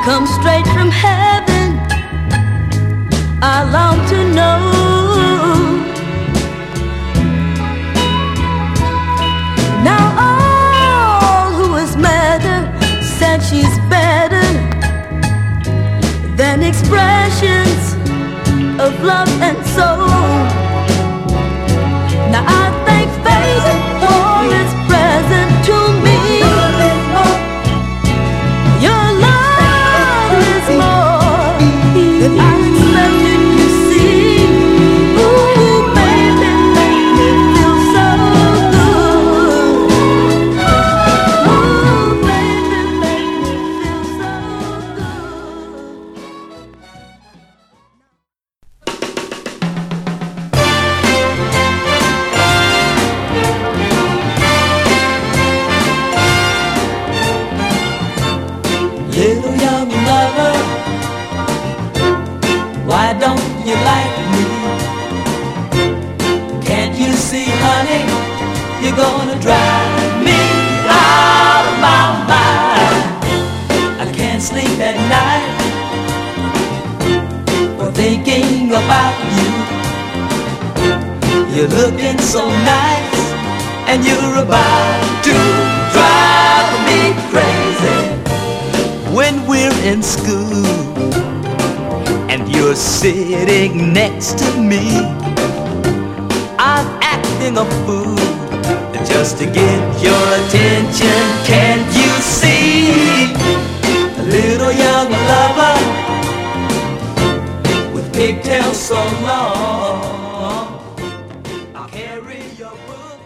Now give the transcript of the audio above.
come straight from heaven. I long to know. Now all who has met her said she's better than expressions of love and soul. Now I thank fate for its present to me. Your love is more than I expected, you see. Ooh, baby, make me feel so good. Ooh, baby, make me feel so good. Little young lover, why don't you like me? Can't you see, honey, you're gonna drive me out of my mind. I can't sleep at night for thinking about you. You're looking so nice, and you're about to drive me crazy. When we're in school and you're sitting next to me, I'm acting a fool just to get your attention. Can't you see? A little young lover with pigtails so long, I'll carry your book.